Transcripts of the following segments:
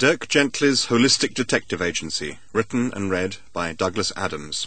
Dirk Gently's Holistic Detective Agency, written and read by Douglas Adams.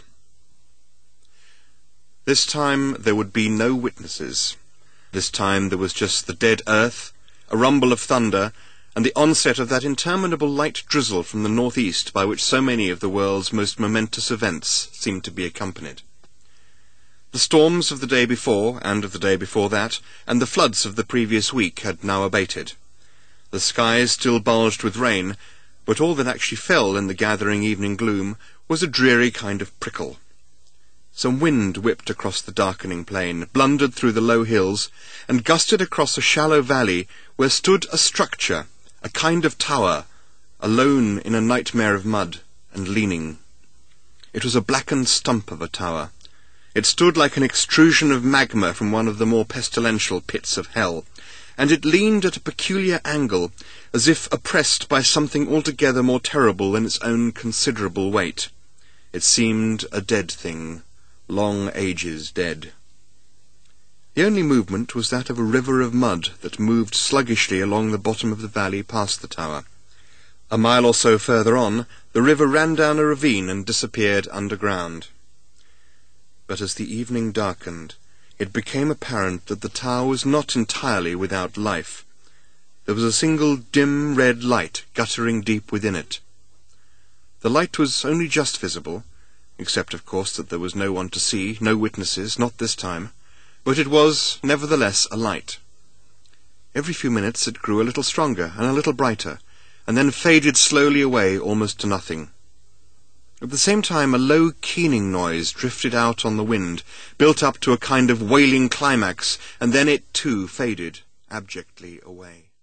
This time there would be no witnesses. This time there was just the dead earth, a rumble of thunder, and the onset of that interminable light drizzle from the northeast by which so many of the world's most momentous events seemed to be accompanied. The storms of the day before, and of the day before that, and the floods of the previous week had now abated. The skies still bulged with rain, but all that actually fell in the gathering evening gloom was a dreary kind of prickle. Some wind whipped across the darkening plain, blundered through the low hills, and gusted across a shallow valley where stood a structure, a kind of tower, alone in a nightmare of mud, and leaning. It was a blackened stump of a tower. It stood like an extrusion of magma from one of the more pestilential pits of hell, and it leaned at a peculiar angle, as if oppressed by something altogether more terrible than its own considerable weight. It seemed a dead thing, long ages dead. The only movement was that of a river of mud that moved sluggishly along the bottom of the valley past the tower. A mile or so further on, the river ran down a ravine and disappeared underground. But as the evening darkened, it became apparent that the tower was not entirely without life. There was a single dim red light guttering deep within it. The light was only just visible, except of course that there was no one to see, no witnesses, not this time, but it was nevertheless a light. Every few minutes it grew a little stronger and a little brighter, and then faded slowly away almost to nothing. At the same time a low keening noise drifted out on the wind, built up to a kind of wailing climax, and then it too faded abjectly away.